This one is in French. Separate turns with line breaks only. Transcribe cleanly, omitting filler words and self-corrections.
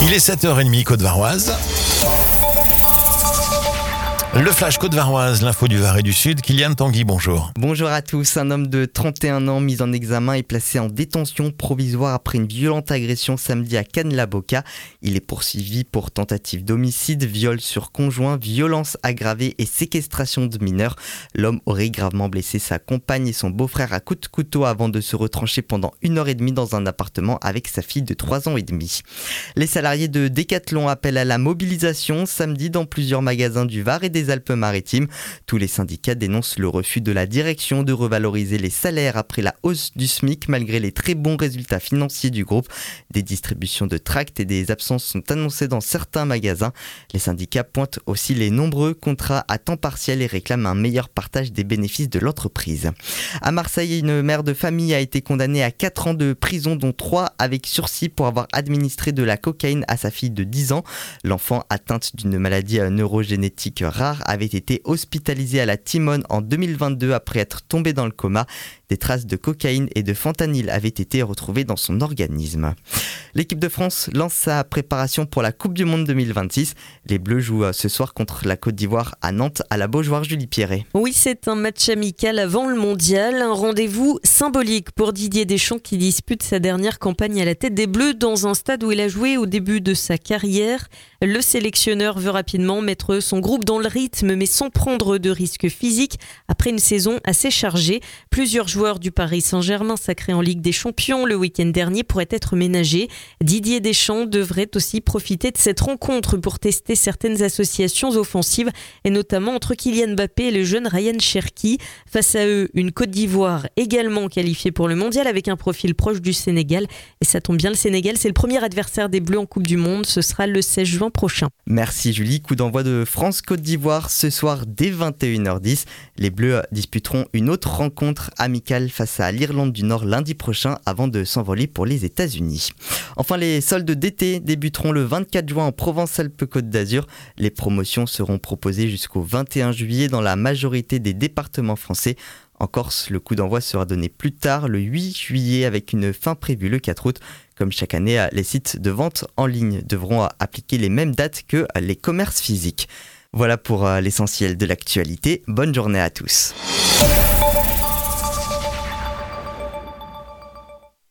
Il est 7h30 Côte-Varoise. Le Flash Côte-Varoise, l'info du Var et du Sud. Kylian Tanguy, bonjour.
Bonjour à tous. Un homme de 31 ans mis en examen est placé en détention provisoire après une violente agression samedi à Cannes-la-Boca. Il est poursuivi pour tentative d'homicide, viol sur conjoint, violence aggravée et séquestration de mineurs. L'homme aurait gravement blessé sa compagne et son beau-frère à coups de couteau avant de se retrancher pendant 1h30 dans un appartement avec sa fille de 3 ans et demi. Les salariés de Decathlon appellent à la mobilisation samedi dans plusieurs magasins du Var et des Alpes-Maritimes. Tous les syndicats dénoncent le refus de la direction de revaloriser les salaires après la hausse du SMIC malgré les très bons résultats financiers du groupe. Des distributions de tracts et des absences sont annoncées dans certains magasins. Les syndicats pointent aussi les nombreux contrats à temps partiel et réclament un meilleur partage des bénéfices de l'entreprise. À Marseille, une mère de famille a été condamnée à 4 ans de prison, dont 3 avec sursis pour avoir administré de la cocaïne à sa fille de 10 ans. L'enfant, atteinte d'une maladie neurogénétique rare, avait été hospitalisé à la Timone en 2022 après être tombé dans le coma. Des traces de cocaïne et de fentanyl avaient été retrouvées dans son organisme. L'équipe de France lance sa préparation pour la Coupe du Monde 2026. Les Bleus jouent ce soir contre la Côte d'Ivoire à Nantes à la Beaujoire Julie Pierret.
Oui, c'est un match amical avant le mondial, un rendez-vous symbolique pour Didier Deschamps qui dispute sa dernière campagne à la tête des Bleus dans un stade où il a joué au début de sa carrière. Le sélectionneur veut rapidement mettre son groupe dans le rythme mais sans prendre de risques physiques après une saison assez chargée. Plusieurs joueurs du Paris Saint-Germain sacrés en Ligue des Champions le week-end dernier pourraient être ménagés. Didier Deschamps devrait aussi profiter de cette rencontre pour tester certaines associations offensives et notamment entre Kylian Mbappé et le jeune Ryan Cherki. Face à eux, une Côte d'Ivoire également qualifiée pour le mondial avec un profil proche du Sénégal. Et ça tombe bien, le Sénégal, c'est le premier adversaire des Bleus en Coupe du Monde. Ce sera le 16 juin prochain.
Merci Julie. Coup d'envoi de France-Côte d'Ivoire ce soir dès 21h10. Les Bleus disputeront une autre rencontre amicale face à l'Irlande du Nord lundi prochain avant de s'envoler pour les États-Unis. Enfin, les soldes d'été débuteront le 24 juin en Provence-Alpes-Côte d'Azur. Les promotions seront proposées jusqu'au 21 juillet dans la majorité des départements français. En Corse, le coup d'envoi sera donné plus tard, le 8 juillet, avec une fin prévue le 4 août. Comme chaque année, les sites de vente en ligne devront appliquer les mêmes dates que les commerces physiques. Voilà pour l'essentiel de l'actualité. Bonne journée à tous.